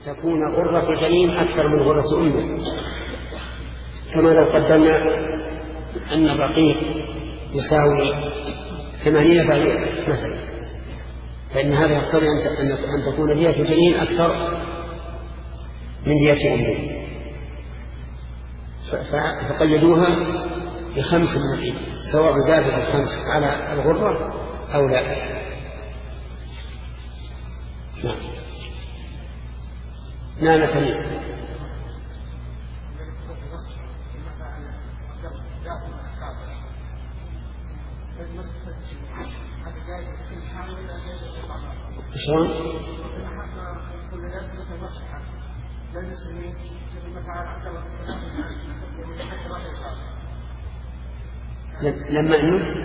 تكون غرة الجنين أكثر من غرة أمه، كما لو قدرنا أن الرقيق يساوي 80 بعير مثلا، فإن هذا يقتضي أن تكون دية الجنين أكثر من دية أمه، فقيدوها ب5 من الإبل، سواء زادت 5 على الغرة أو لا. نعم سليم. شلون؟ لما انه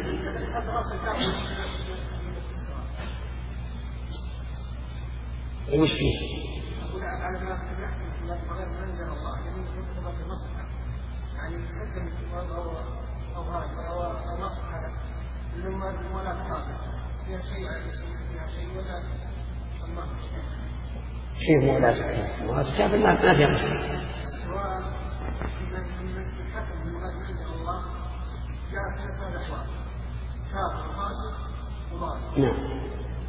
وش فيه؟ شيء مولاة كافر ما فيها مشكلة. نعم.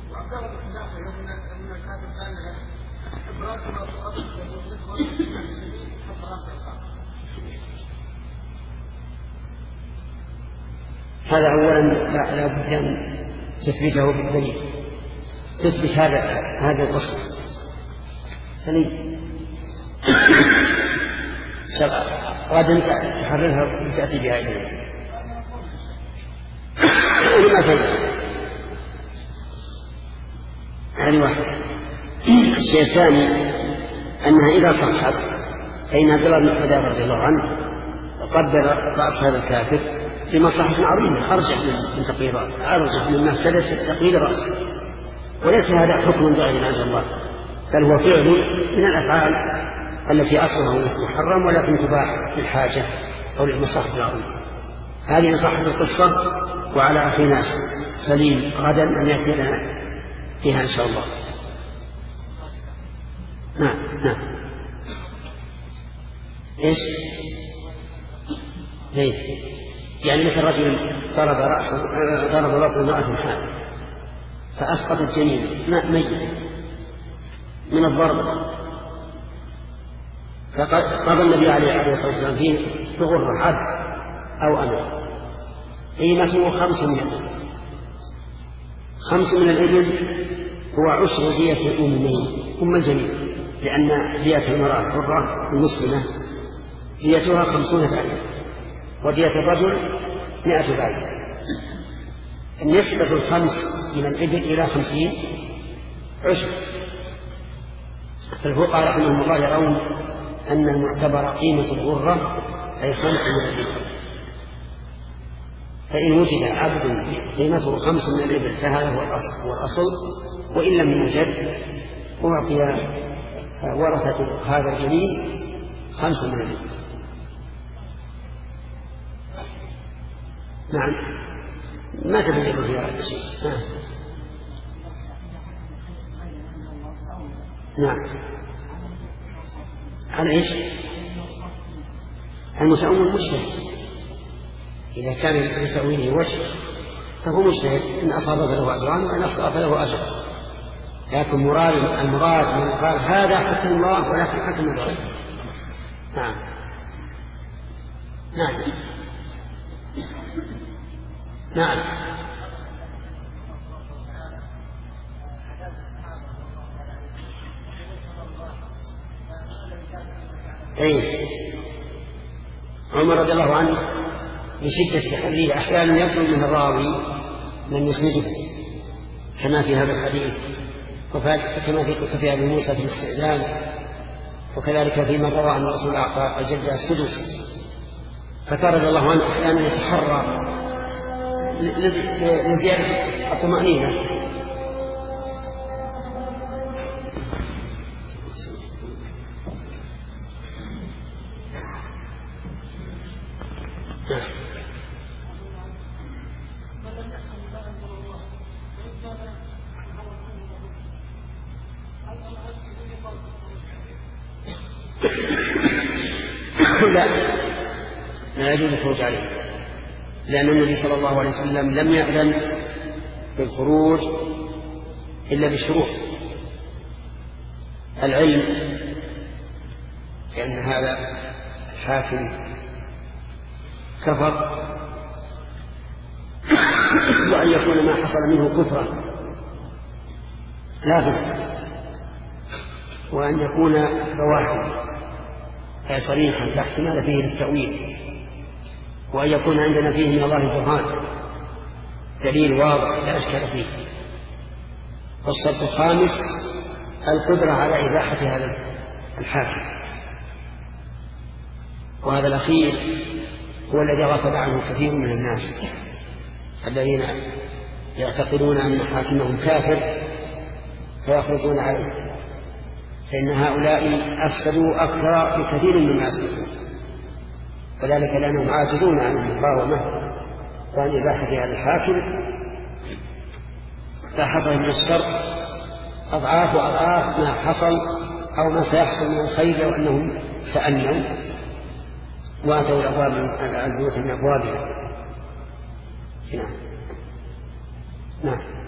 هذا أولا لا بد أن تثبته بالدليل، تثبت هذا القصة سليم. غدا تحررها وتأتي بها إلينا ما فيه. هذه واحدة. الشيء الثاني أنها إذا صحت فإن عبد الله بن حذافة رضي الله عنه قبل رأس هذا الكافر لمصلحة عظيمة، أرجح من مفسدة تقبيل رأسه، وليس هذا حكم ظاهر عز الله، بل هو فعل من الأفعال التي أصلها محرم ولكن تباح للحاجة أو للمصلحة العظيمة. هذه صحة القصة، وعلى أخينا سليم غدا أن يأتي لنا فيها إن شاء الله. نعم. إيش؟ يعني مثل رجل ضرب رجل امرأة حامل فأسقط الجنين ميت من الضرب، فقضى النبي عليه الصلاة والسلام فيه بغرة عبد أو أمر، قيمته 5 من الإبل هو عشر دية الأمين أم الجنين، لأن دية المرأة الحرة المسلمة ديتها 50 بعير، ودية الرجل 100 بعير. نسبة 5 من الإبل إلى 50 عشر. فالفقهاء رحمهم الله يرون أن المعتبر قيمة الغرة أي 5 من الإبل، فإن وجد عبد قيمته 5 من الإبل فهذا هو الأصل، وإن لم يوجد أعطي ورثة هذا الجنين 5 من الإبل. نعم. ما تبين في هذا الشيء. نعم. على إيش؟ المتأول مجتهد، إذا كان لتأويله وجه فهو مجتهد، إن أصاب فله أجران وإن أخطأ فله أجر، لكن المراد من قال هذا حكم الله ولكن حكم الله. نعم. عمر رضي الله عنه لشدة تحريه أحيانا يطلب من الراوي من يسنده، كما في هذا الحديث، وكما في قصة أبي موسى في الاستئذان، وكذلك فيما روى أن الرسول أعطى الجدة السدس، فكان رضي الله عنه أحيانا يتحرى لزيادة الطمأنينة. لا يجوز الخروج عليه، لأن النبي صلى الله عليه وسلم لم يأذن بالخروج إلا بشروط العلم، لأن هذا الحاكم كفر، وأن يكون ما حصل منه كفرا لا فسق، وأن يكون بواحد أي صريحا لا احتمال فيه للتأويل، وأن يكون عندنا فيه من الله برهان دليل واضح لا إشكال فيه. والشرط الخامس القدرة على إزاحة هذا الحاكم، وهذا الأخير هو الذي غفل عنه كثير من الناس الذين يعتقدون أن حاكمهم كافر فيخرجون عليه، فإن هؤلاء أفسدوا أكثر بكثير مما يصلحون، وذلك لأنهم عاجزون عن المقاومة وعن إزاحة هذا الحاكم، فحصل من الشر أضعاف وأضعاف ما حصل أو ما سيحصل من الخير لو أنهم تأنوا وأتوا البيوت من أبوابها. نعم.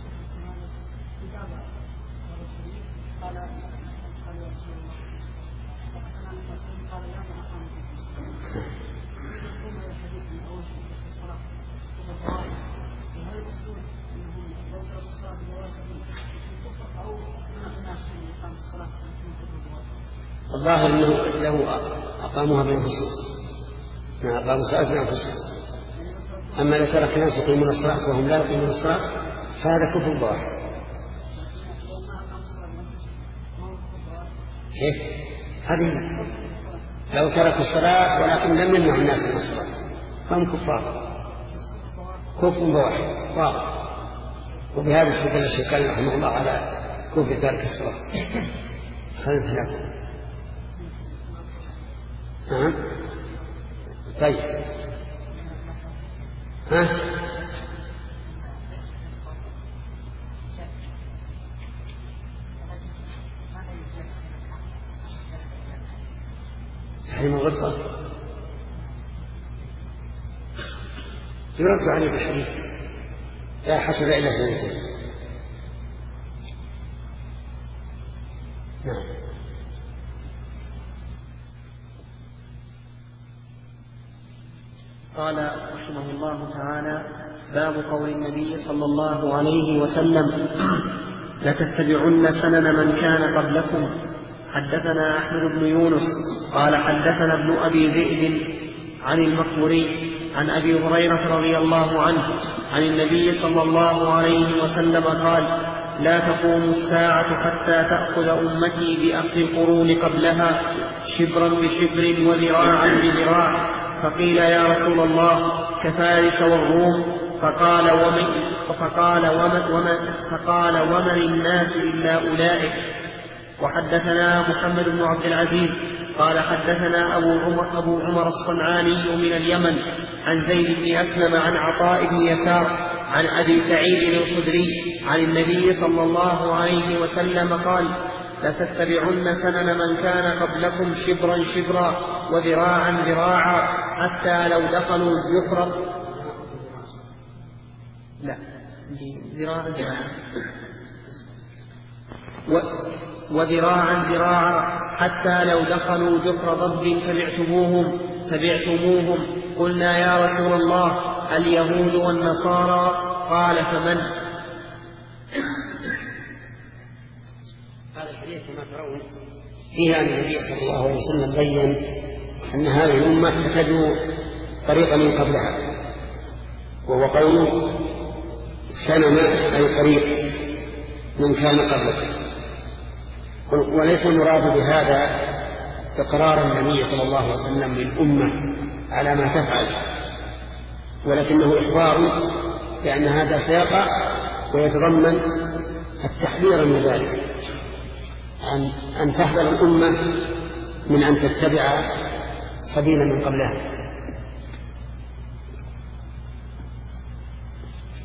الظاهر أنه لو أقاموها بأنفسهم ما أقاموا الصلاة بأنفسهم، أما لو ترك الناس يقيمون الصلاة وهم لا يقيمون الصلاة فهذا كفر ظاهر. كيف؟ هذه لو تركوا الصلاة ولكن لم يمنعوا الناس من الصلاة فهم كفار، كفر ظاهر واضح. وبهذا استدل الشيخان رحمه الله على كفر تارك الصلاة. هذا ثلاثة. نعم. طيب تحريم الغلطة يرد عليه بالحديث لا حسب إلا في. نعم. قال رحمه الله تعالى: باب قول النبي صلى الله عليه وسلم: لتتبعن سنن من كان قبلكم. حدثنا أحمد بن يونس قال حدثنا ابن أبي ذئب عن المقبري عن أبي هريرة رضي الله عنه عن النبي صلى الله عليه وسلم قال: لا تقوم الساعة حتى تأخذ أمتي بأصل القرون قبلها شبرا بشبر وذراعا بذراع. فقيل: يا رسول الله كفارس والروم؟ فقال: ومن الناس إلا أولئك. وحدثنا محمد بن عبد العزيز قال حدثنا أبو عمر الصنعاني من اليمن عن زيد بن أسلم عن عطاء بن يسار عن أبي سعيد الخدري عن النبي صلى الله عليه وسلم قال: لتتبعن سنن من كان قبلكم شبرا شبرا وذراعا ذراعا حتى لو دخلوا الجحر وذراعا ذراعا حتى لو دخلوا جحر ضب تبعتموهم. قلنا: يا رسول الله اليهود والنصارى؟ قال: فمن؟ هذا الحديث كما ترون فيه أن النبي صلى الله عليه وسلم بين أن هذه الأمة تتبع طريقا من قبلها، وهو قوله سنن أي طريق من كان قبلك. وليس المراد بهذا إقرار النبي صلى الله عليه وسلم للأمة على ما تفعل، ولكنه إخبار لأن هذا سيقع ويتضمن التحذير من ذلك، أن تحذر الأمة من أن تتبع سبيلا من قبلها.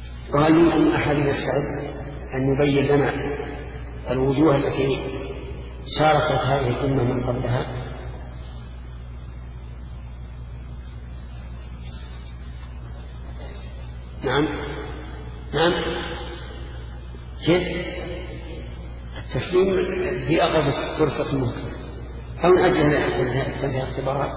وهل من أحد يستعد أن يبين لنا الوجوه التي شاركت هذه الأمة من قبلها؟ نعم نعم. كيف التسليم في أقرب فرصة ممكنة أو نأجل تنتهي اختبارات؟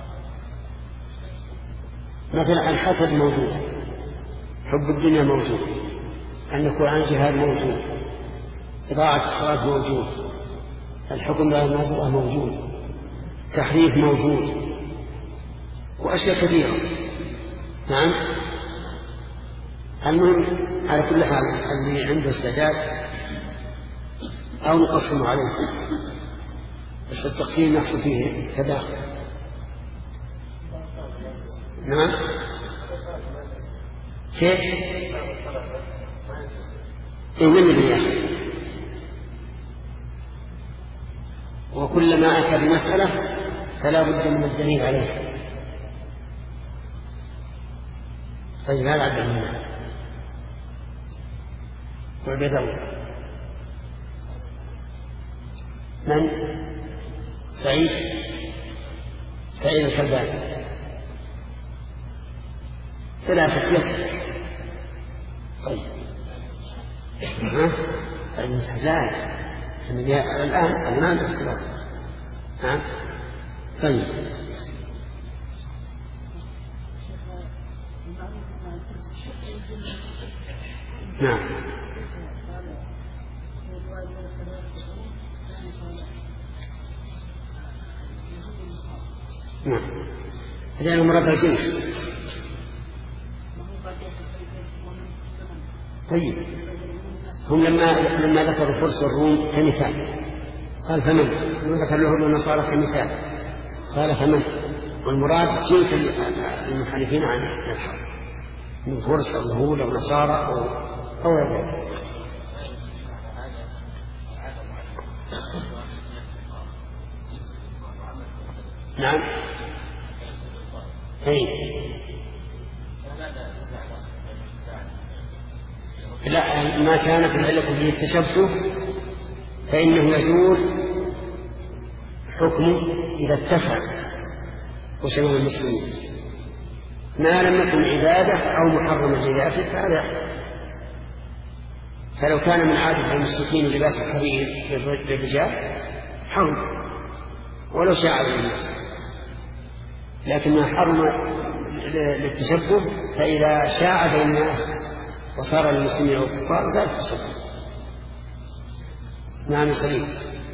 مثلا الحسد موجود، حب الدنيا موجود، النكول عن الجهاد موجود، إضاعة الصلاة موجود، الحكم على النازلة موجود، تحريف موجود، وأشياء كثيرة. نعم. المهم على كل حال اللي عنده استعداد أو نقسم عليه، بس التقسيم يحصل فيه تداخل. نعم. كيف؟ من الرياح، وكلما أتى بمسألة فلا بد من الدليل عليه. طيب هذا عبد الله والبدوي. من؟ سعيد الكلباني. ثلاثة يكفي. طيب لا الآن ما عنده اختلاف. نعم. طيب نعم. نعم. هذا المراد الجنس. طيب هم لما ذكروا فرس والروم كمثال قال فمن، وذكر له النصارى كمثال قال فمن، والمراد جنس المخالفين عن الحق من فرس أو يهود أو نصارى أو ذلك. نعم. لا، ما كانت العلة به التشبه فإنه يزول حكمه إذا اتسع وشمل المسلمين، ما لم يكن عبادة أو محرمة لذاته فهذا. فلو كان من عادة المشركين لباس الحرير للرجال حرم ولو شاع للناس، لكن ما حرم للتشبه فإذا شاع بين الناس وصار للمسلمين والكفار زال التشبه. نعم سليم.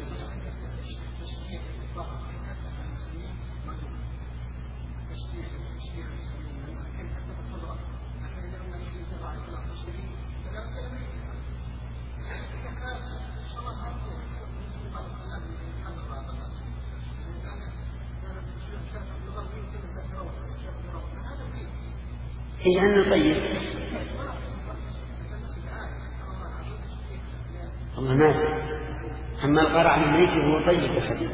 اجعلنا طيب الله ما أدري. أما القرع من ميت هو طيب بس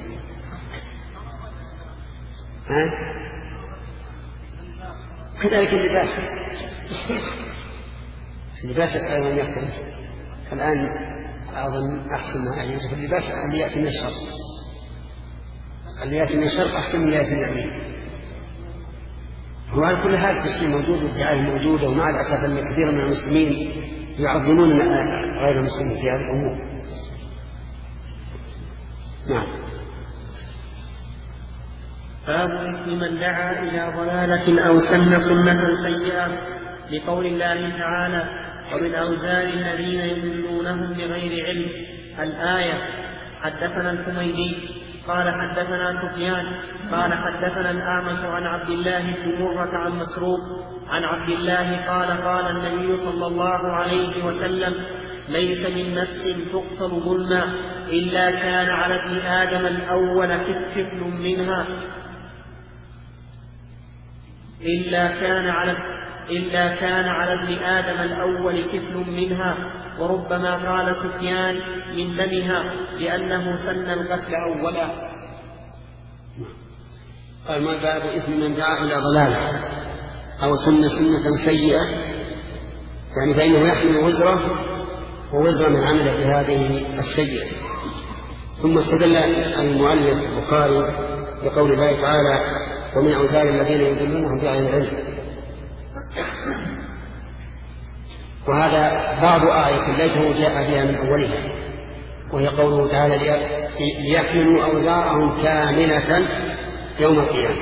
كذلك اللباس أيضا يختلف. الآن أظن أحسن ما يوجد اللباس اللي يأتي من الشرق، اللي يأتي من الشرق أحسن من اللي يأتي من اليمين. وعلى كل هذا الشيء موجود والدعاية موجودة، ومع الأسف أن كثير من المسلمين يعظمون غير المسلمين في هذه الأمور. نعم. باب اسم من دعا إلى ضلالة أو سن سنة سيئة، لقول الله تعالى ومن أوزار الذين يضلونهم بغير علم الآية. حدثنا الحميدي قال حدثنا سفيان قال حدثنا الأعمش عن عبد الله بن مرة عن مسروق عن عبد الله قال قال النبي صلى الله عليه وسلم ليس من نفس تقتل ظلما إلا كان على ابن آدم الأول كفل منها إلا كان على ابن آدم الأول كفل منها. وربما قال سفيان من دمها لأنه سن القتل أولا. قال ما باب إثم من دعا إلى ضلالة أو سن سنة سيئة، يعني فإنه يحمل وزره ووزر من عمل بهذه السيئة. ثم استدل المؤلف البخاري بقول الله تعالى ومن أوزار الذين يضلونهم بغير علم، وهذا بعض آية ليته جاء بها من أولها، وهي قوله تعالى ليحملوا أوزارهم كاملة يوم القيامة.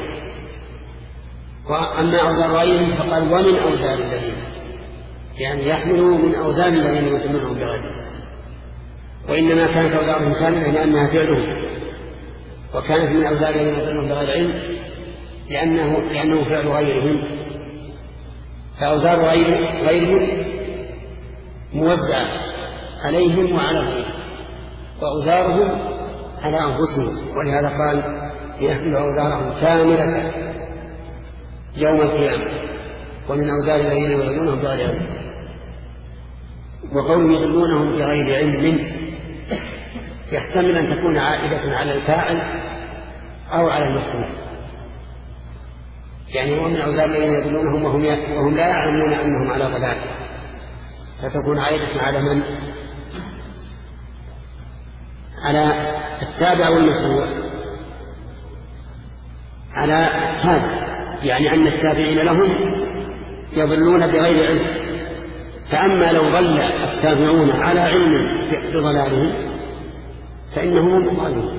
وأما أوزار غيرهم فقال ومن أوزار الذين، يعني يحملوا من أوزار الذين يضلونهم بغير علم، وإنما كانت أوزارهم كاملة لأنها فعلهم، وكانت من أوزار الذين يضلونهم بغير علم لأنه فعل غيرهم. فأوزار غيرهم موزعة عليهم وعلى غيرهم، وأوزارهم على أنفسهم، ولهذا قال ليحملوا أوزارهم كاملة يوم القيامة ومن أوزار الذين يضلونهم بغير علم. وقول يضلونهم بغير علم يحتمل أن تكون عائدة على الفاعل أو على المفعول، يعني ومن أوزار الذين يضلونهم وهم لا يعلمون أنهم على ضلال، فتكون عائدة على من؟ على التابع والمتبوع، على التابع، يعني أن التابعين لهم يضلون بغير علم. فأما لو ضل التابعون على علم بضلالهم فإنهم هم الضالون.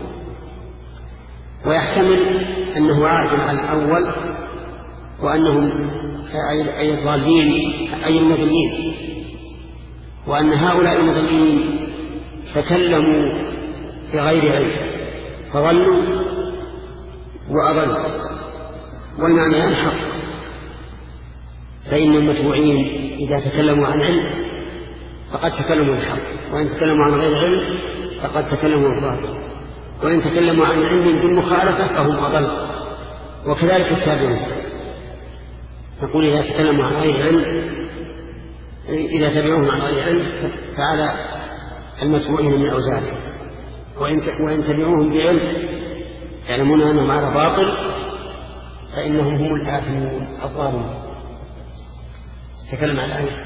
ويحتمل أنه عائد على الأول وأنهم أي الضالين أي المضلين، وأن هؤلاء المضلين تكلموا بغير علم فضلوا وأضلوا، والمعنى الحق. فإن المتبوعين إذا تكلموا عن علم فقد تكلموا بالحق، وإن تكلموا عن غير علم فقد تكلموا بالباطل، وإن تكلموا عن علم بالمخالفة فهم أضل. وكذلك التابعون، نقول إذا تكلموا عن غير علم، إذا تبعوهم عن غير علم فعلى المتبوعين من أوزارهم، وإن تبعوهم بعلم يعلمون أنهم على باطل فإنهم هم الآثمون الظالمون. تكلم عن الآية.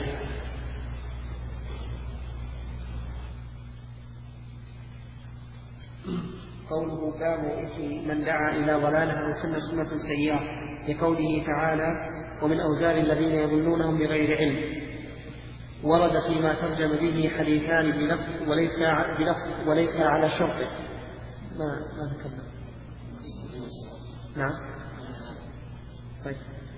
قوله باب إثم من دعا إلى ضلالة أو سن سنة سيئة، لقوله تعالى ومن أوزار الذين يضلونهم بغير علم. ورد فيما ترجم به حديثان بلفظ وليس على شرطه. ما ذكرنا. نعم. طيب.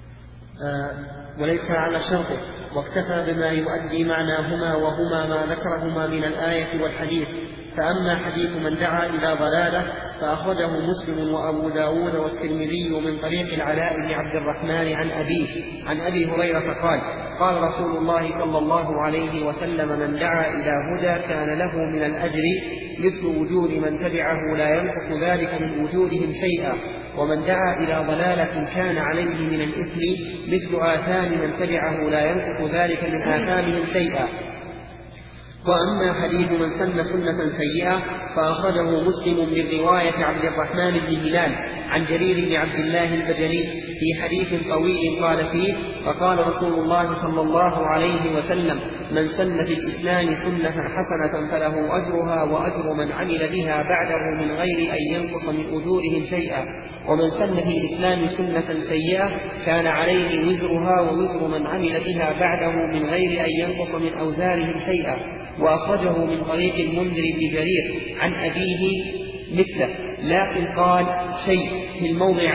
وليس على شرطه، واكتفى بما يؤدي معناهما وهما ما ذكرهما من الآية والحديث. فأما حديث من دعا إلى ضلالة فأخرجه مسلم وأبو داود والترمذي من طريق العلاء بن عبد الرحمن عن أبي هريرة قال قال رسول الله صلى الله عليه وسلم من دعا إلى هدى كان له من الأجر مثل وجود من تبعه لا ينقص ذلك من وجودهم شيئا، ومن دعا إلى ضلالة كان عليه من الإثم مثل آثام من تبعه لا ينقص ذلك من آثامهم شيئا. وأما حديث من سن سنة سيئة فأخرجه مسلم من رواية عبد الرحمن بن هلال عن جرير بن عبد الله البجلي في حديث طويل قال فيه فقال رسول الله صلى الله عليه وسلم من سن في الإسلام سنة حسنة فله أجرها وأجر من عمل بها بعده من غير أن ينقص من أجورهم شيئا، ومن سن في الإسلام سنة سيئة كان عليه وزرها ووزر من عمل بها بعده من غير أن ينقص من أوزارهم شيئا. وأخرجه من طريق المنذر بن جرير عن أبيه مثله، لكن قال شيء في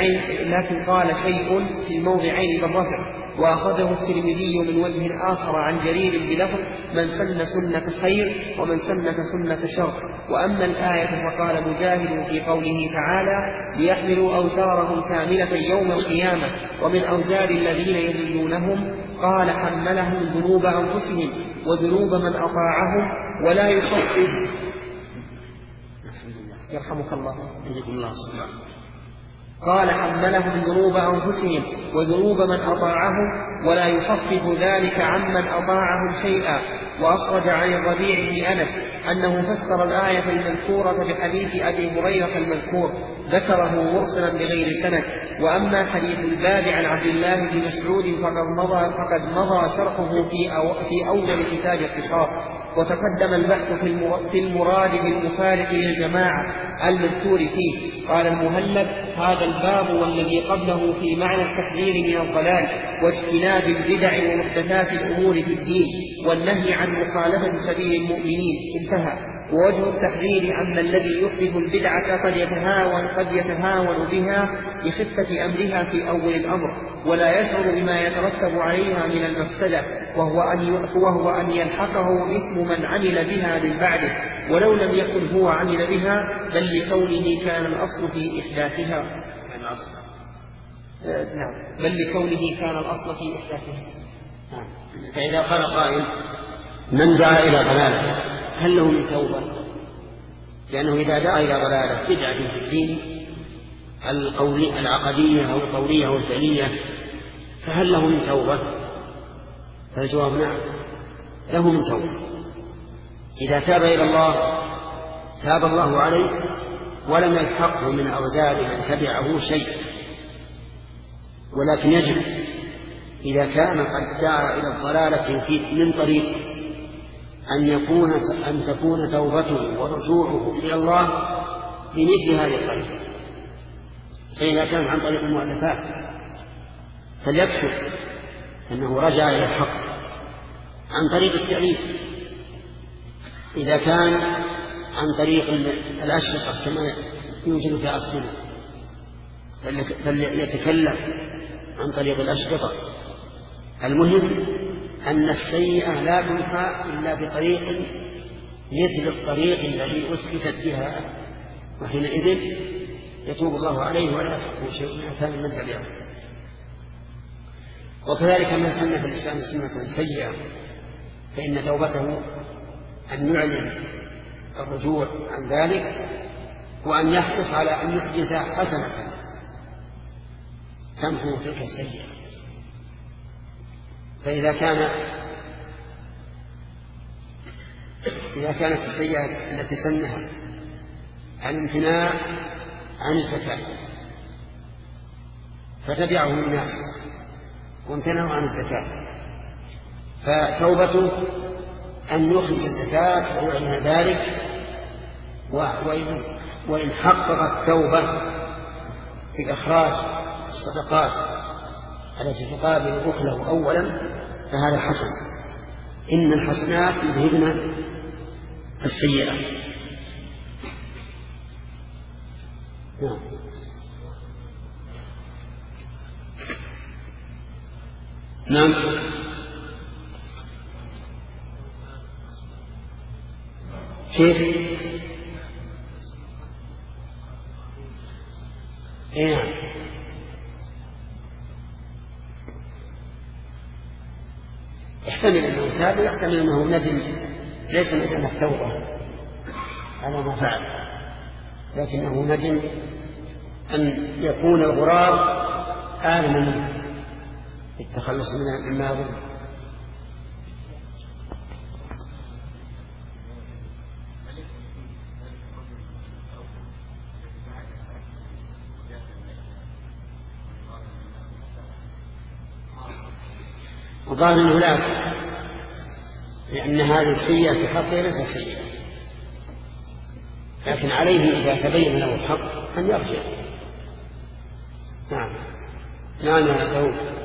الموضعين بالرفع. وأخذه الترمذي من وجه آخر عن جرير بلفظ من سن سنة خير ومن سن سنة شر. وأما الآية فقال مجاهد في قوله تعالى ليحملوا أوزارهم كاملة يوم القيامة ومن أوزار الذين يضلونهم قال حملهم ذنوب أنفسهم وذنوب من أطاعهم ولا يخفف يرحمك الله قال حملهم ذنوب أنفسهم وذنوب من أطاعهم ولا يخفف ذلك عمن أطاعهم شيئا. وأخرج عن الربيع بن أنس أنه فسر الآية المذكورة بحديث أبي هريرة المذكور ذكره مرسلا بغير سند. وأما حديث الباب عن عبد الله بن مسعود فقد مضى شرحه في أول كتاب القصاص. وتقدم البحث في المراد بالمفارق للجماعة المذكور فيه. قال المهلب: هذا الباب والذي قبله في معنى التحذير من الضلال واجتناب البدع ومحدثات الأمور في الدين والنهي عن مخالفة سبيل المؤمنين. انتهى. ووجه التحذير أن الذي يحدث البدعة قد يتهاون بها لخفة أمرها في أول الأمر ولا يشعر بما يترتب عليها من المفسدة، وهو أن يلحقه إثم من عمل بها من بعده ولو لم يكن هو عمل بها، بل لكونه كان الأصل في إحداثها. فإذا قال قائل: من دعا إلى ضلالة هل له من توبة؟ لأنه إذا دعا إلى ضلالة بدعة في الدين العقدية أو القولية أو الفعلية فهل له من توبة؟ فالجواب: نعم، له من توبة. إذا تاب إلى الله تاب الله عليه ولم يلحقه من أوزار من تبعه شيء، ولكن يجب إذا كان قد دعا إلى الضلالة من طريق أن تكون توبته ورجوعه إلى الله بمثل هذه الطريقة. فإذا كان عن طريق المؤلفات فليكتب أنه رجع إلى الحق عن طريق التأليف. إذا كان عن طريق الأشرطة كما يوجد في عصرنا فليتكلم عن طريق الأشرطة. المهم أن السيئة لا تنفع إلا بطريق مثل الطريق الذي أثبتت بها، وحينئذ يتوب الله عليه ولا يحقه شيء من آثام من تبعه. وكذلك من سن في الإسلام سنة سيئة فإن توبته أن يعلن الرجوع عن ذلك وأن يحرص على أن يحدث حسنة تمحو تلك السيئة. فإذا كانت السيئة التي سنها الامتناع عن الزكاة فتبعه الناس وامتنعوا عن الزكاة، فتوبته أن يخرج الزكاة ويعلن ذلك، وإن حقق التوبة في إخراج الصدقات التي تقابل بخله أولا فهذا حسن. إن الحسنات يذهبن السيئات. نعم. كيف؟ نعم. يحتمل أنه تاب ويحتمل أنه ندم، ليس ندم التوبة على ما فعل، لكنه ندم أن يكون الغراب آلما منه التخلص من الماضي. وظاهر أنه لا، لأن هذه السيئة في حقه ليست سيئة، لكن عليه إذا تبين له الحق أن يرجع. نعم. نعم يا داود.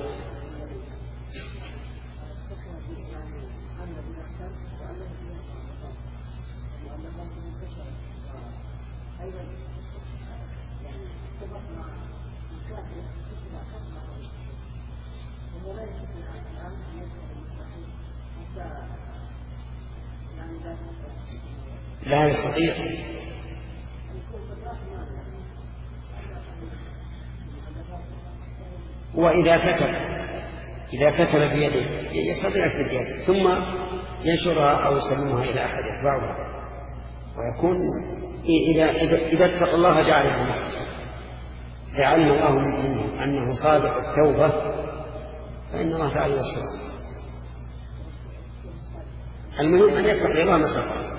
لا يستطيع. إذا كتب بيده يستطيع السجاد ثم ينشرها أو يسلمها إلى أحد يتبعها، ويكون إذا اتقى الله جعله محسن، فعلم الله منه أنه صادق التوبة فإن الله تعالى يسره. المهم أن يتقي الله ما استطاع.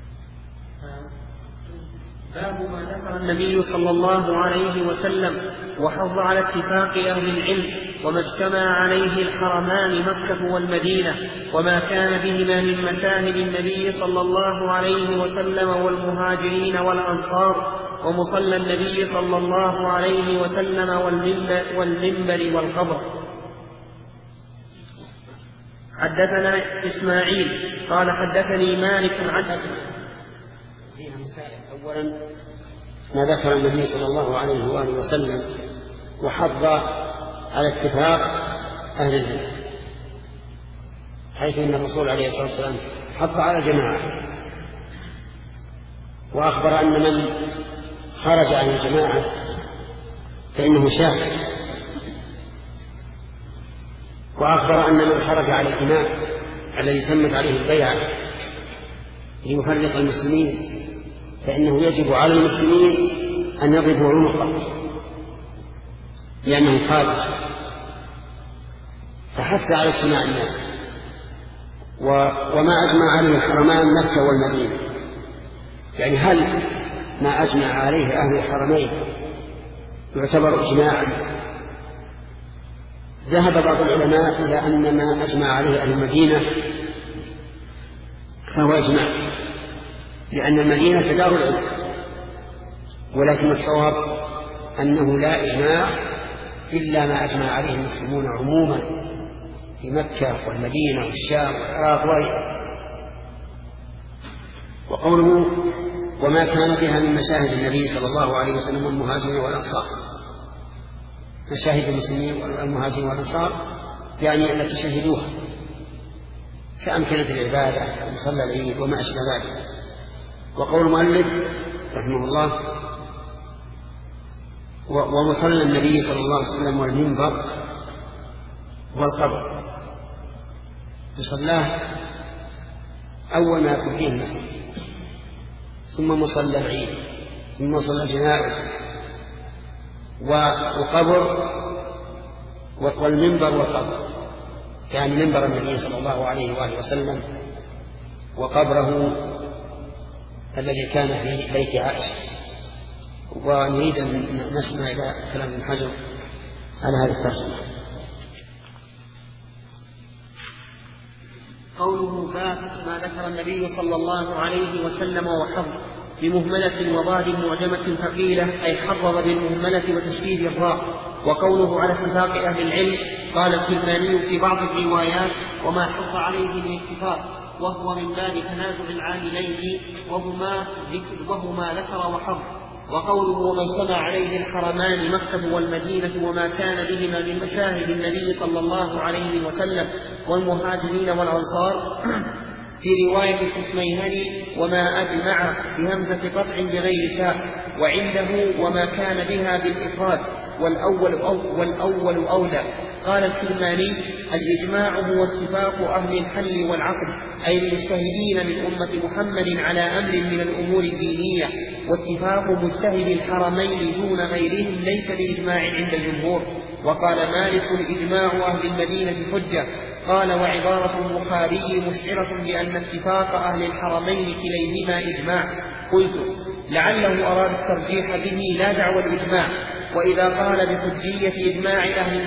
باب ما ذكر النبي صلى الله عليه وسلم وحض على اتفاق أهل العلم وما اجتمع عليه الحرمان مكة والمدينة وما كان بهما من مشاهد النبي صلى الله عليه وسلم والمهاجرين والأنصار ومصلى النبي صلى الله عليه وسلم والمنبر والقبر. حدثنا إسماعيل قال حدثني مالك عن فيها مسائل. أولا ما ذكر النبي صلى الله عليه وآله وسلم وحض على اتفاق أهل العلم، حيث أن الرسول عليه الصلاة والسلام حض على جماعة، وأخبر أن من خرج عن الجماعة فإنه شاك، وأخبر أن من خرج على الإمام الذي سمت عليه البيعة ليفرق المسلمين فإنه يجب على المسلمين أن يضربوا عنقه لأنه خارج، فحث على اجتماع الناس. وما أجمع عليه الحرمان مكة والمدينة، يعني هل ما أجمع عليه أهل الحرمين يعتبر إجماعا؟ ذهب بعض العلماء إلى أن ما أجمع عليه أهل المدينة فهو إجماع، لأن المدينة دار العلم، ولكن الصواب أنه لا إجماع إلا ما أجمع عليه المسلمون عموما في مكة والمدينة والشام والعراق وغيرها. وقوله وما كان بها من مشاهد النبي صلى الله عليه وسلم والمهاجرين والأنصار، مشاهد المسلمين والمهاجرين والأنصار يعني التي شهدوها كأمكنة العبادة ومصلى العيد وما أشبه ذلك. وقول المؤلف رحمه الله ومصلى النبي صلى الله عليه وسلم والمنبر والقبر، مصلاه أول ما يدخل فيه المسجد، ثم مصلى العيد، ثم مصلى الجنائز، والقبر والمنبر والقبر، يعني منبر النبي صلى الله عليه وآله وسلم وقبره الذي كان في بيت عائشة. ونريد أن نسمع إلى كلام ابن حجر على هذه الترجمة. قوله باب ما ذكر النبي صلى الله عليه وسلم وحض بمهملة وضاد معجمة ثقيلة، أي حرض بالمهملة وتشديد الراء. وقوله على اتفاق أهل العلم قال الكرماني في بعض الروايات وما حض عليه من اتفاق، وهو من باب تنازع العاملين وهما ذكر وحض. وقوله وما اجتمع عليه الحرمان مكة والمدينة وما كان بهما من مشاهد النبي صلى الله عليه وسلم والمهاجرين والأنصار في رواية الحسميهني وما أجمع بهمزة قطع بغير تاء، وعنده وما كان بها بالإفراد والأول أولى. قال الكرماني الإجماع هو اتفاق أهل الحل والعقد، أي المجتهدين من أمة محمد على أمر من الأمور الدينية، واتفاق مجتهد الحرمين دون غيرهم ليس بإجماع عند الجمهور. وقال مالك الإجماع أهل المدينة حجة. قال وعبارة البخاري مشعرة بأن اتفاق أهل الحرمين كليهما إجماع. قلت لعله أراد الترجيح به لا دعوى الإجماع. وإذا قال بحجية إجماع أهل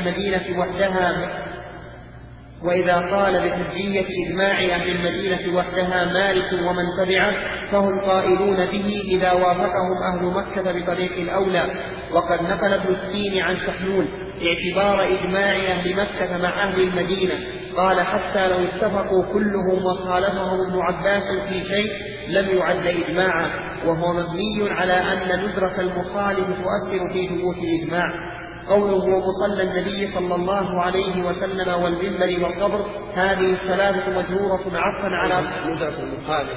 المدينة وحدها مالك ومن تبعه فهم قائلون به إذا وافقهم أهل مكة بطريق الأولى. وقد نقل ابن التين عن سحنون اعتبار إجماع أهل مكة مع أهل المدينة، قال حتى لو اتفقوا كلهم وخالفهم ابن عباس في شيء لم يعد إجماعا، وهو مبني على أن ندرة المخالف تؤثر في ثبوت الإجماع. قوله ومصلى النبي صلى الله عليه وسلم والمنبر والقبر، هذه الثلاثة مجرورة عطفا على ندرة المخالف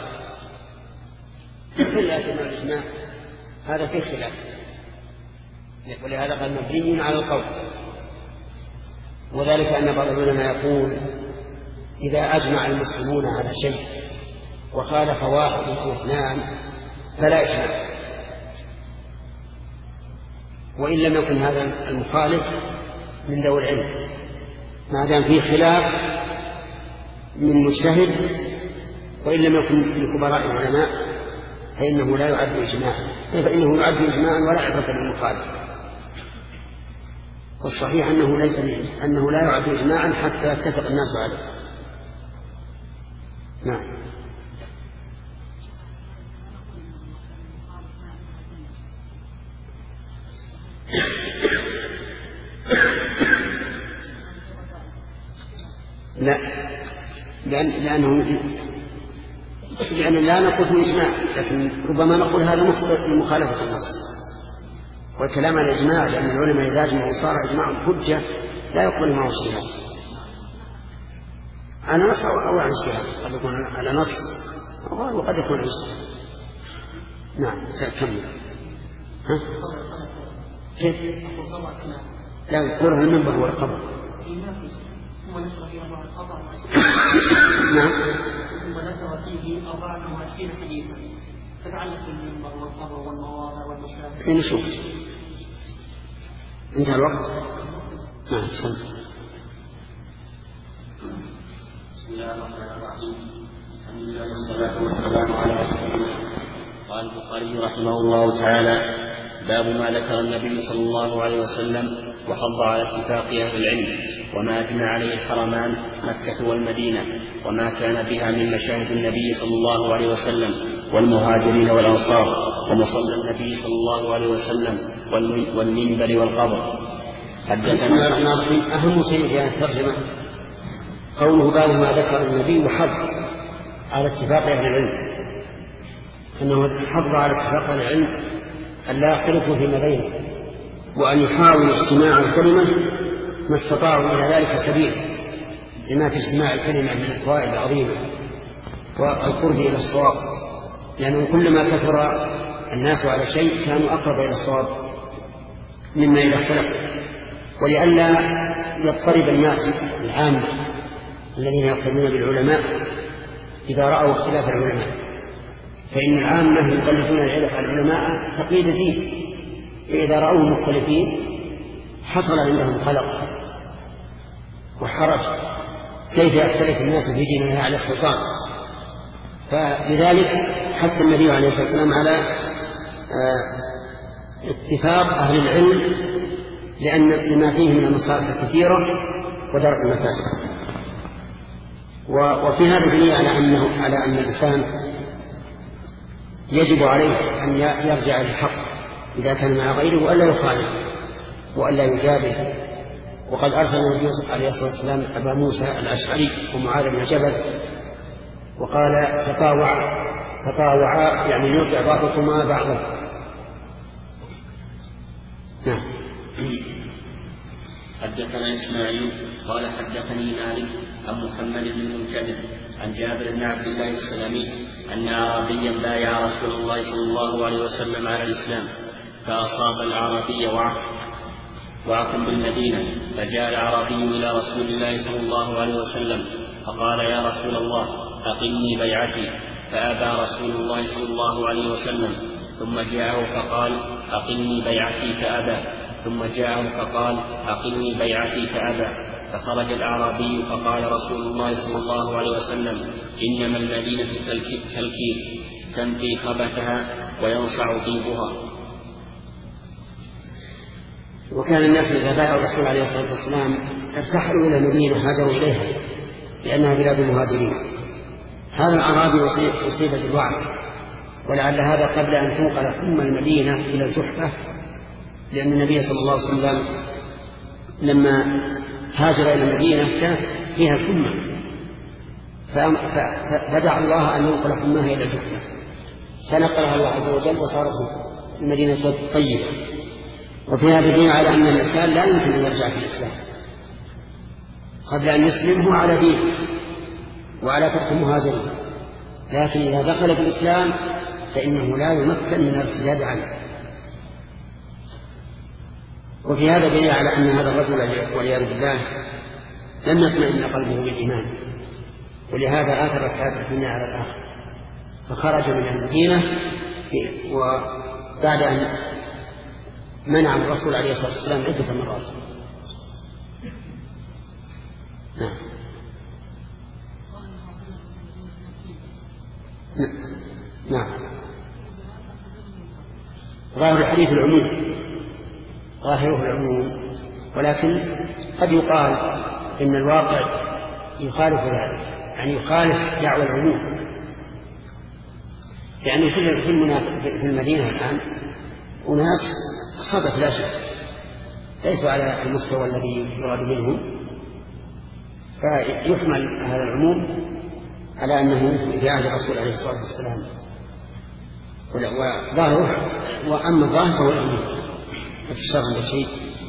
لكن الإجماع هذا فيه خلاف، ولهذا قال مبني على القول. وذلك أن بعض العلماء يقول إذا أجمع المسلمون على شيء وخالف واحد أو اثنان فلا إجماع، وإن لم يكن هذا المخالف من ذوي العلم، ما دام فيه خلاف من مجتهد وإن لم يكن من كبراء العلماء فإنه لا يعد إجماعا، فإنه يعد إجماعا ولا عبرة للمخالف. والصحيح أنه لا يعد إجماعا حتى يتفق الناس عليه. نعم. لا، لأن لا نقول في إجماع، لكن ربما نقول هذا مخطئ لمخالفة النص. والكلام على الإجماع لأن العلماء إذا أجمعوا صار إجماع حجة لا يقبل معه اجتهاد على نص أو عن اجتهاد، قد يكون على نص وقد يكون عن اجتهاد. نعم. سأكمل. كيف؟ لا يقولها المنبر والقبر. نعم. ثم ذكر فيه 24 حديثا تتعلق بالمنبر والقبر والمواضع والمشاهد. نشوف. انتهى الوقت. نعم. بسم الله الرحمن الرحيم. الحمد لله والصلاة والسلام على رسول الله. قال البخاري رحمه الله تعالى: باب ما ذكر النبي صلى الله عليه وسلم وحض على اتفاق أهل العلم وما أجمع عليه الحرمان مكة والمدينة وما كان بها من مشاهد النبي صلى الله عليه وسلم والمهاجرين والأنصار ومصلى النبي صلى الله عليه وسلم والمنبر والقبر. بسم الله الرحمن الرحيم. أهم شيء في هذه الترجمة قوله باب ما ذكر النبي وحض على اتفاق أهل العلم، أنه حض على اتفاق أهل العلم أن لا يختلفوا فيما بينهم، وأن يحاولوا اجتماع الكلمة ما استطاعوا إلى ذلك سبيل، لما في اجتماع الكلمة من الفوائد العظيمة والقرب إلى الصواب، لأنه كلما كثر الناس على شيء كانوا أقرب إلى الصواب مما إذا اختلفوا. ولئلا يضطرب الناس العامة الذين يقتدون بالعلماء إذا رأوا اختلاف العلماء، فإن العامة يقلدون العلماء تقليد الدين، فإذا رأوهم مختلفين حصل عندهم قلق وحرج، كيف يختلف الناس في دين الله على السلطان. فلذلك حث النبي عليه الصلاة والسلام على اتفاق أهل العلم لما فيه من المصالح الكثيرة ودرء المفاسد. وفي هذا دليل على أن الإنسان يجب عليه أن يرجع للحق إذا كان مع غيره، وألا يخالف وألا يجادل. وقد أرسل النبي عليه الصلاة والسلام أبا موسى الأشعري ومعاذ بن جبل وقال: تطاوعا يعني يطع بعضكما بعضا. نعم. حدثنا إسماعيل قال حدثني مالك عن محمد بن المنكدر عن جابر بن عبد الله السلمي أن أعرابيا بايع رسول الله صلى الله عليه وسلم على الإسلام، فأصاب الأعرابي وعق بالمدينة، فجاء الأعرابي إلى رسول الله صلى الله عليه وسلم فقال: يا رسول الله أقمني بيعتي، فأبى رسول الله صلى الله عليه وسلم، ثم جاءه فقال: أقمني بيعتي، فأبى، ثم جاءه فقال: أقمني بيعتي، فأبى. فخرج الأعرابي فقال رسول الله صلى الله عليه وسلم: إنما المدينة كالكير تنفي خبثها وينصع طيبها. وكان الناس إذا بايعوا الرسول عليه الصلاة والسلام ارتحلوا إلى المدينة، هاجروا إليها لأنها بلاد المهاجرين. هذا الأعرابي أصيب بالوعك، ولعل هذا قبل أن تنقل ثم المدينة إلى الجحفة، لأن النبي صلى الله عليه وسلم لما هاجر إلى المدينة كانت فيها الحمى، فدعا الله أن ينقل حماها إلى الجحفة، فنقلها الله عز وجل وصارت المدينة طيبة. وفي هذا دليل على أن الإنسان لا يمكن أن يرجع في الإسلام قبل أن يسلم هو على دينه وعلى ترك المهاجرين، لكن إذا دخل في الإسلام فإنه لا يمكن من الارتداد عنه. وفي هذا دليل على أن هذا الرجل والعياذ بالله لم يطمئن قلبه بالإيمان، ولهذا آثر الحياة الدنيا على الآخرة، فخرج من المدينة وبعد أن منع الرسول عليه الصلاة والسلام عدة مرات. نعم. ظاهر الحديث العموم، ظاهره العموم ولكن قد يقال إن الواقع يخالف ذلك، يعني يخالف دعوى العموم، لأن في المدينة الآن أناس صدق لا شك ليسوا على المستوى الذي يراد منهم، فيحمل هذا العموم على أنه في عهد الرسول عليه الصلاة والسلام، وأما الظاهر فهو العموم. ما في الشرع عند شيء.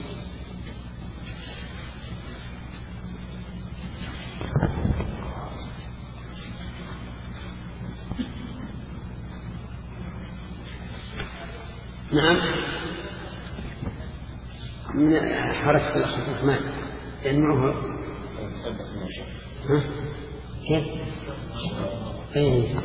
نعم، من حركة الأخ عبد الرحمن يجمعه كيف؟ أي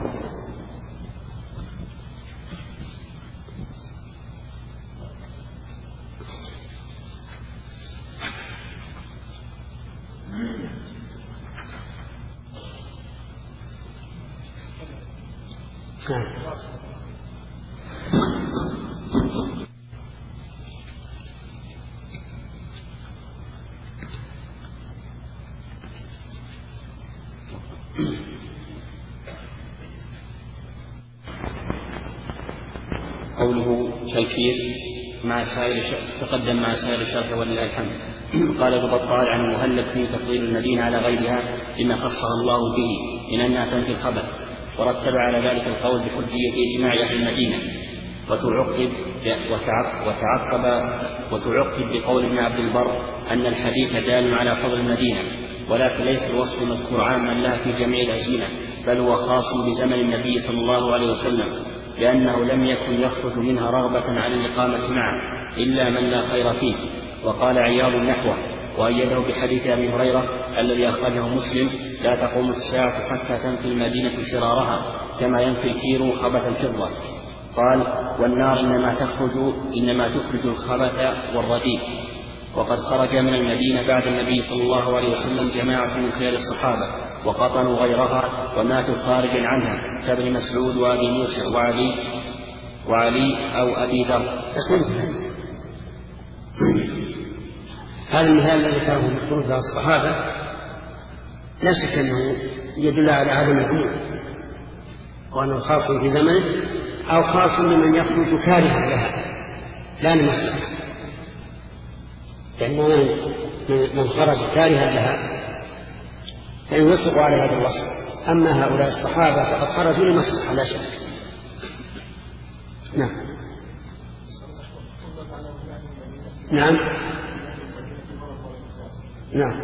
قوله تلكير مع سائر تقدم مع سائر الشرح ولله الحمد. قال ابن بطال عن المهلب في تفضيل المدينة على غيرها بما خصها الله به من أنها تنفي الخبث، ورتب على ذلك القول بحجية إجماع أهل المدينة، وتعقب بقول ابن عبد البر أن الحديث دال على فضل المدينة، ولكن ليس الوصف المذكور عاما لها في جميع الأزمنة، بل هو خاص بزمن النبي صلى الله عليه وسلم، لأنه لم يكن يخرج منها رغبة على الإقامة معه إلا من لا خير فيه. وقال عياض نحوه، وأيده بحديث أبي هريرة الذي أخرجه مسلم: لا تقوم الساعة حتى تنفي المدينة شرارها كما ينفي الكير خبث الفضة. قال: والنار إنما تخرج الخبث والرديء. وقد خرج من المدينة بعد النبي صلى الله عليه وسلم جماعة من خير الصحابة وقطنوا غيرها وماتوا خارجا عنها كابن مسعود وأبي موسى وعلي أو أبي ذر. هذا المثال الذي ذكره من خروج الصحابة لا شك أنه يدل على عدم العموم، وأنه خاص في زمنه أو خاص لمن يخرج كارها لها لا لمصلحة، لأن من خرج كارها لها فيوثق على هذا الوصف. أما هؤلاء الصحابة فقد خرجوا لمصلحة لا شك. نعم نعم نعم،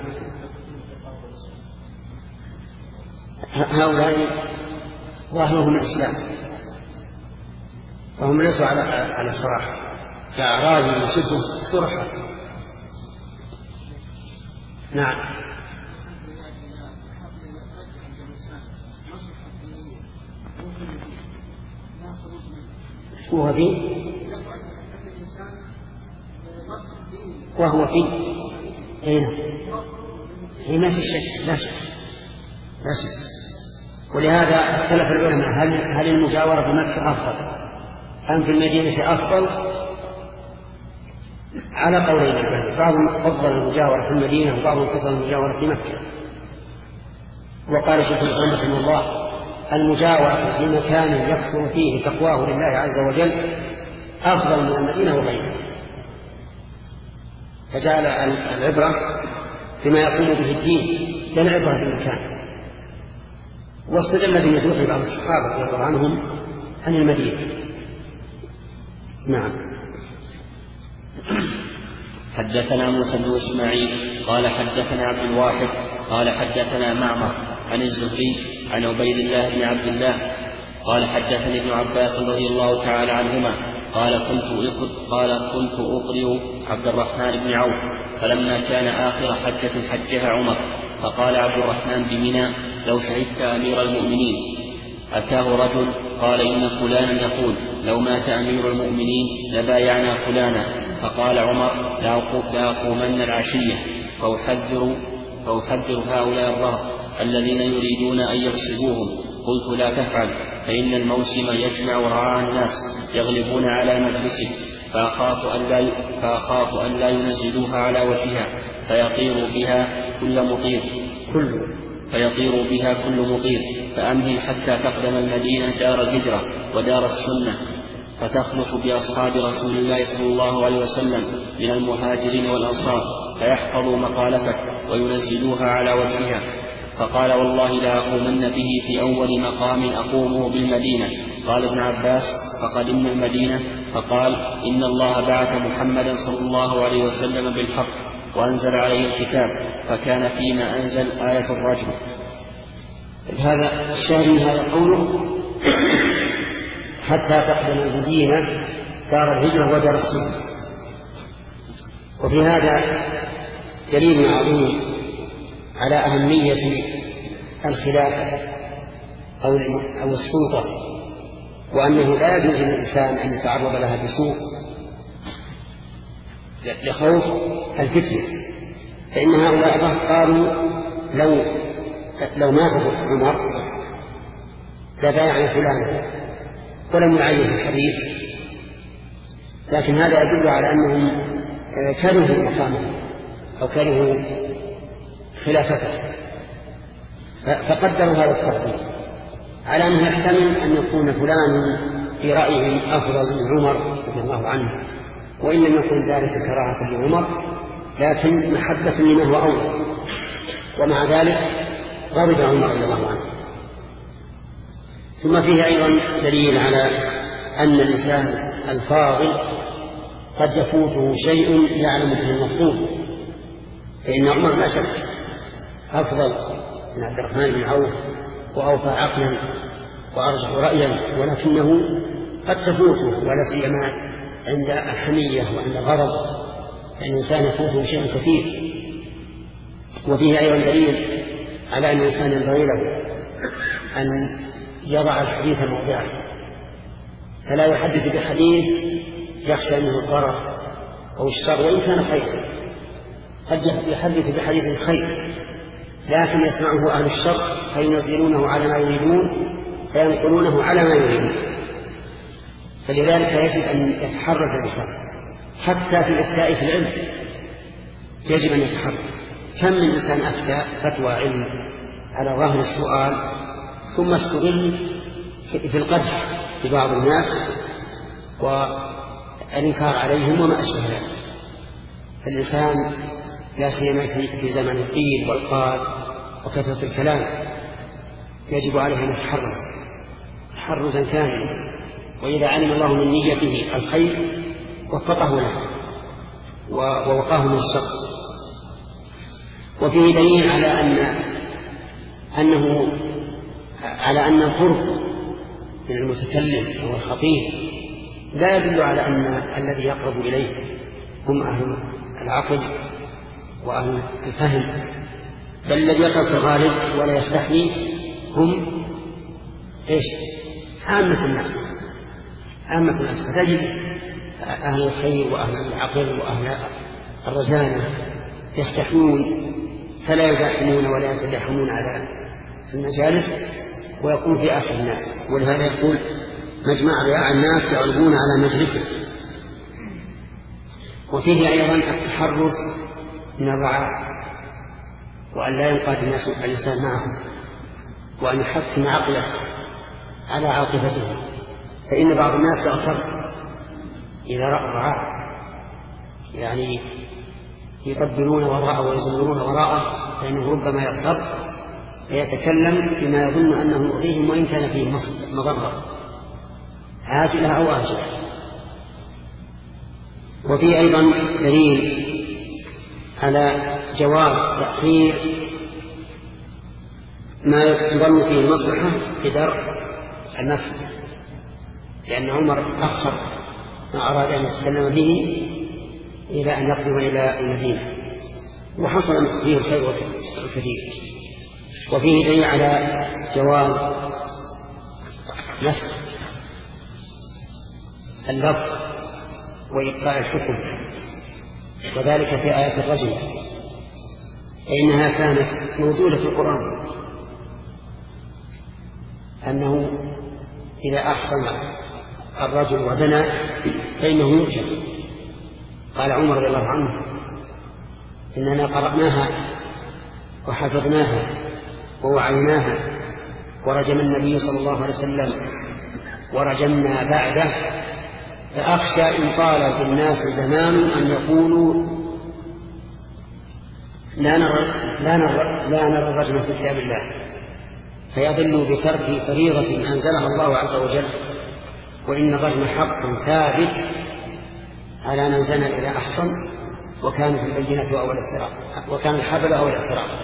هؤلاء ظاهرهم الإسلام وهم ليسوا على صراحة كأعرابي يشد صرحة. نعم، وهو فيه هنا ما في شك، لا شك. ولهذا اختلف العلماء هل المجاورة بمكة أفضل أم في المدينة أفضل؟ على قولين العلماء، بعضهم فضل المجاورة في المدينة وبعضهم فضل المجاورة في مكة. وقال شيخ الإسلام رحمه الله: المجاورة في مكان يكثر فيه تقواه لله عز وجل أفضل من المدينة وغيرها، فجعل العبرة بما يقوم به الدين لا العبرة بالمكان. واستدل بنزول بعض الصحابة رضي الله عنهم عن المدينة. نعم. حدثنا موسى بن إسماعيل قال حدثنا عبد الواحد قال حدثنا معمر عن الزهري عن عبيد الله بن عبد الله قال حدثني ابن عباس رضي الله تعالى عنهما قال كنت أقرئ عبد الرحمن بن عوف، فلما كان آخر حجة حجها عمر، فقال عبد الرحمن بمنى: لو شهدت أمير المؤمنين. أتاه رجل قال: إن فلانا يقول لو مات أمير المؤمنين لبايعنا فلانا. فقال عمر: لا أقومن العشية فأحذر هؤلاء الرهط الذين يريدون أن يغصبوهم. قلت: لا تفعل، فإن الموسم يجمع رعاع الناس يغلبون على مجلسه. فأخاف أن لا ينزلوها على وجهها فيطير بها كل مطير فأمهل حتى تقدم المدينة دار الهجرة ودار السنة فتخلص بأصحاب رسول الله صلى الله عليه وسلم من المهاجرين والأنصار فيحفظوا مقالتك وينزلوها على وجهها. فقال والله لا أقومن به في أول مقام أقومه بالمدينة. قال ابن عباس فقدمنا المدينة فقال إن الله بعث محمدا صلى الله عليه وسلم بالحق وأنزل عليه الكتاب فكان فيما أنزل آية الرجم. هذا الشاهد من هذا قوله حتى تقدم المدينة دار الهجرة ودار السنة. وفي هذا دليل عظيم على أهمية الخلافة أو السلطة، وأنه لا يجوز للإنسان أن يتعرض لها بسوء لخوف الفتنة. فإن هؤلاء قالوا لو مات عمر لبايع فلان ولم يعين الحديث، لكن هذا يدل على أنهم كرهوا مقامه أو كرهوا خلافته، فقدروا هذا التقدير على أنه يحتمل أن يكون فلان في رأيهم أفضل من عمر رضي الله عنه، وإن لم يكن ذلك كراهة لعمر لكن محبة لما هو أول. ومع ذلك غضب عمر رضي الله عنه. ثم فيه أيضا دليل على أن الإنسان الفاضل قد يفوته شيء يعلم به المفضول، فإن عمر لا شك أفضل من عبد الرحمن بن عوف وأوفى عقلا وأرجح رأيا، ولكنه قد تفوته ولا سيما عند الحمية وعند الغضب، فإن الإنسان يفوته شيء كثير. وفيه أيضا دليل على أن الإنسان ينبغي له أن يضع الحديث موضعه، فلا يحدث بحديث يخشى منه الضرر أو الشر وإن كان خيرا. قد يحدث بحديث خير لكن يسمعه أهل الشر فينزلونه على ما يريدون فينقلونه على ما يريدون. فلذلك يجب أن يتحرز الإنسان حتى في الإفتاء في العلم، يجب أن يتحرز. كم من إنسان أفتى فتوى علم على ظاهر السؤال ثم استغل في القدح ببعض الناس والإنكار عليهم وما أشبه ذلك. فالإنسان لا سيما في زمن القيل والقال وكثرة الكلام يجب عليه أن يتحرز تحرزا كاملا، وإذا علم الله من نيته الخير وفقه له ووقاه من الشر. وفيه دليل على أن القرب من المتكلم أو الخطيب لا يدل على أن الذي يقرب إليه هم أهل العقل وأهل الفهم، بل الذي يقرب في الغالب ولا يستحي هم عامة الناس. فتجد أهل الخير وأهل العقل وأهل الرزانة يستحيون فلا يزاحمون ولا يتدحمون على المجالس ويكون في آخر الناس. ولهذا يقول مجمع رياء الناس يعرضون على مجلسه. وفيه أيضا التحرز من الرعاة وأن لا ينقاد الإنسان معهم وأن يحكم عقله على عاقبته، فإن بعض الناس يغتر إذا رأى الرعاة يعني يطبلون وراءه ويزمرون وراءه، فإنه ربما يغتر فيتكلم بما يظن أنه يؤذيهم وإن كان فيه مضرة عاجلة أو آجلة. وفي أيضا دليل على جواز تأخير ما يظن فيه المصلحة بدرء المفسدة، لأن عمر أخر ما أراد أن يتكلم به إلى أن يقدم إلى المدينة وحصل فيه الخير الكثير. وفيه دليل على جواز نسخ اللفظ وإبقاء الحكم، وذلك في آية الرجم، فإنها كانت موجودة في القرآن أنه إذا أحصن الرجل وزنى فإنه يرجم. قال عمر رضي الله عنه إننا قرأناها وحفظناها ووعيناها ورجم النبي صلى الله عليه وسلم ورجمنا بعده، فأخشى إن طال في الناس زمان أن يقولوا لا نرى الرجم في كتاب الله، فيضلوا بترك فريضة أنزلها الله عز وجل. وإن الرجم حق ثابت على من زنى إذا أحصن وكانت البينة أو الافتراء، وكان الحبل أو الافتراء.